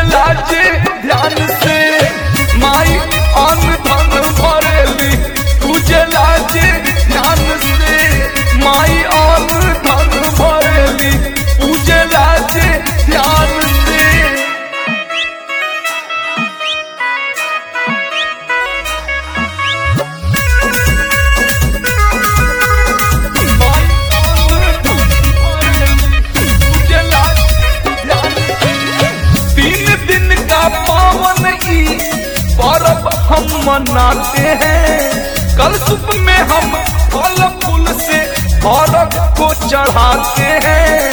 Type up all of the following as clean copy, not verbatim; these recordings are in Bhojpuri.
पूजला जे ध्यान से माई अन्न धन भरेली पूजला जे ध्यान से माई अन्न धन भरेली पूजला जे ध्यान से। पावन ई पर्व हम मनाते हैं कलशुभ में हम फल फूल से अर्घ को चढ़ाते हैं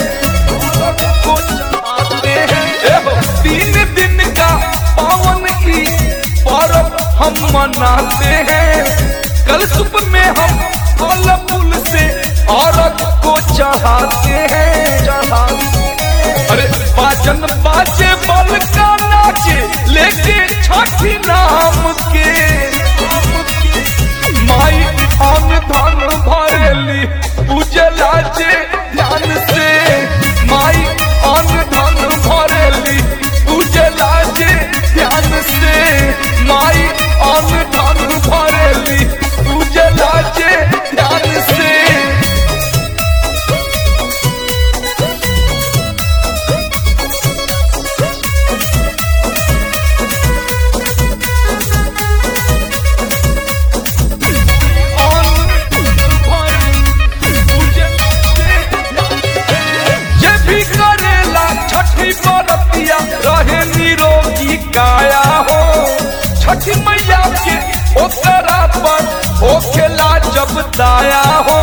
तीन दिन का पावन ई पर्व हम मनाते हैं कलशुभ में हम फल फूल से अर्घ को चढ़ाते हैं अरे बाजन बाजे बल का नाचे लेके छठी नाम के माई अन्न धन भरेली पूजला जे ध्यान से माई अन्न धन भरेली पूजला जे ध्यान से माई अन्न धन भरेली पूजला जे ध्यान से। रहे निरोगी काया हो छठी मैया के ओकरा पर होखेला जब दाया हो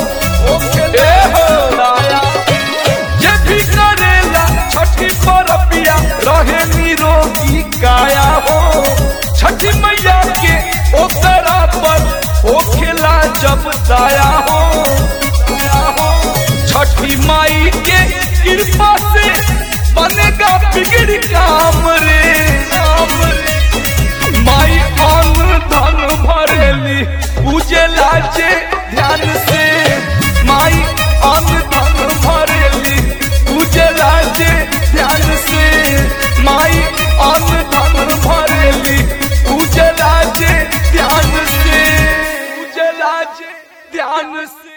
दाया ये भी करेला छठी परबिया रहे निरोगी काया हो छठी मैया के ओकरा पर होखेला जब दाया हो छठी माई के कृपा से बनेगा बिगड़ काम रे माई अन्न धन भरेली पूजला जे ध्यान से माई अन्न धन भरेली पूजला जे ध्यान से माई अन्न धन भरेली पूजला जे ध्यान से पूजला जे ध्यान से।